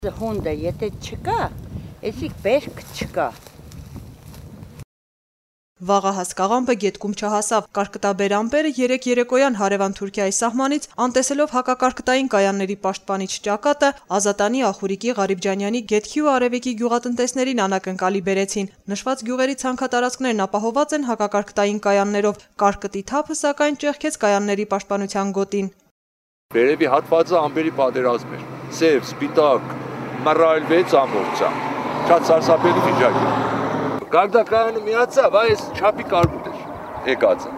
Հոնդը եթե չկա, էսիկ բերք չկա։ Վաղը հասկաղամբը գետքում չհասավ, կարկտաբեր ամպերը 3 երեկոյան հարևան Թուրքիայի սահմանից, անտեսելով հակակարկտային կայանների պաշտպանիչ ճակատը, Ազատանի, Ախուրիկի, Ղարիբջանյանի, Գետքի ու Արևիկի գյուղատնտեսներին անակնկալի բերեցին։ Նշված գյուղերի ցանքատարածքներն ապահոված են հակակարկտային կայաններով, կարկտի թափը սակայն ճեղքեց կայանների պաշտպանության գոտին։ Վերևի հատվածը ամպերի պատերազմ էր, սև, սպիտակ, մռայլվեց ամբողջը, շատ սարսափելի վիճակ էր։ Կարկտակայանը միացավ, այս չափի կարկուտ էր, եկածը։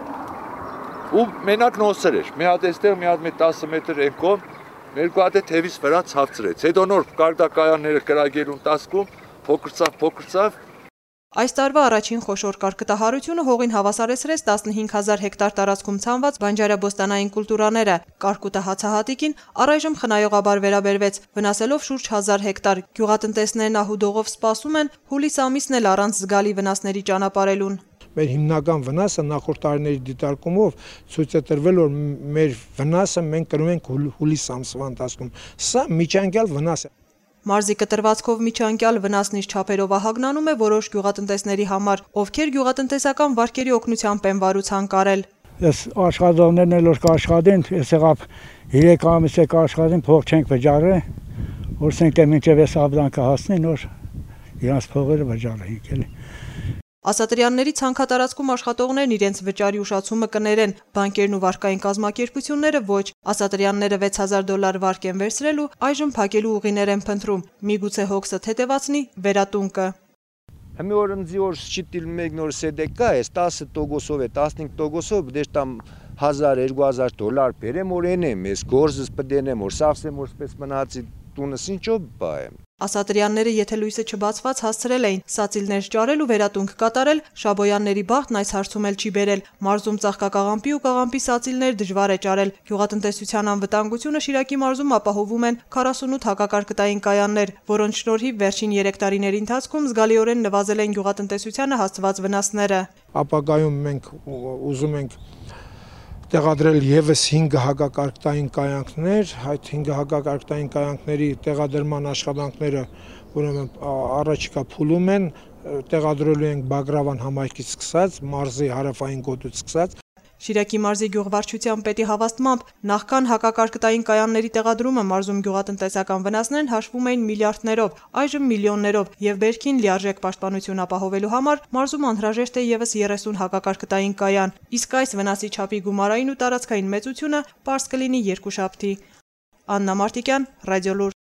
Ու մենակ նոսր էր, մի հատ էստեղ, մի հատ 10 մետր էնքոն, երկու հատ է թևից վրա ցավծրեց։ Հետո նոր կարկտակայանները կրագերուն տասկում, փոքրցավ։ Այս տարվա առաջին խոշոր կարկտահարությունը հողին հավասարեցրեց 15,000 հեկտար տարածքում ցանված բանջարաբոստանային կուլտուրաները։ Կարկուտը հացահատիկին առայժմ խնայողաբար վերաբերվեց, վնասելով շուրջ 1000 հեկտար։ Գյուղատնտեսներն ահուդողով սպասում են հուլիս ամիսն էլ առանց զգալի վնասների ճանապարհելուն։ Մեր հիմնական վնասը նախորդ տարիների դիտարկումով ցույց է տրվել, որ մեր վնասը մենք կրում ենք հուլիս ամսվա ընթացքում։ Սա միջանկյալ վնաս է։ Մարզի կտրվածքով միջանկյալ վնասն իր չափերով ահագնանում է որոշ գյուղատնտեսների համար, ովքեր գյուղատնտեսական վարկերի օգնությամբ են վարուցան կարել։ Ես աշխատողներն էլ որ կաշխատեն, ես եղավ 3 ամիս է կաշխատեն, փող չենք վճարել, որսենք թե մինչև այս ապրանքը հասնի, նոր իրանց փողերը վճարենք էլի։ Ասատրյանների ցանքատարածքում աշխատողներն իրենց վճարի ուշացումը կներեն, բանկերն ու վարկային կազմակերպությունները ոչ։ Ասատրյանները $6000 վարկ են վերցրել ու այժմ փակելու ուղիներ են փնտրում։ Միգուցե հոգսը թեթևացնի վերատունկը։ Հմի որ ընձի որ շիտիլ մեկ նոր սեդեկա է 10%-ով է 15%-ով դες там $1000-2000 բերեմ որ ենեմ ես գործս պդենեմ որ սավսեմ որ սպես մնացի տունս ինչով բայեմ։ Ասատրյանները եթե լույսը չբացված հասցրել էին սացիլներ ճարել ու վերատունք կատարել, Շաբոյանների բախտն այս հարցում էլ չի բերել։ Մարզում ծաղկակաղամբի ու կաղամբի սացիլներ դժվար է ճարել։ Գյուղատնտեսության անվտանգությունը Շիրակի մարզում ապահովում են 48 հակակարկտային կայաններ, որոնց շնորհիվ վերջին 3 տարիների ընթացքում զգալիորեն նվազել են գյուղատնտեսությանը հասցված վնասները։ Ապագայում մենք ուզում ենք տեղադրել եւս 5 հակակարկտային կայանքներ, այդ 5 հակակարկտային կայանքների տեղադրման աշխատանքները ուրեմն առաջիկա փուլում են, տեղադրելու ենք Բագրավան համայնքից սկսած, մարզի հարավային գոտուց սկսած։ Շիրակի մարզի գյուղվարչության պետի հավաստմամբ նախքան հակակարկտային կայանների տեղադրումը մարզում գյուղատնտեսական վնասներն հաշվում էին միլիարդներով, այժմ միլիոններով եւ բերքին լիարժեք պաշտպանություն ապահովելու համար մարզում անհրաժեշտ է եւս 30 հակակարկտային կայան, իսկ այս վնասի չափի գումարային ու տարածքային մեծությունը պարզ կլինի երկուշաբթի։ Աննա Մարտիկյան, Ռադիոլուր։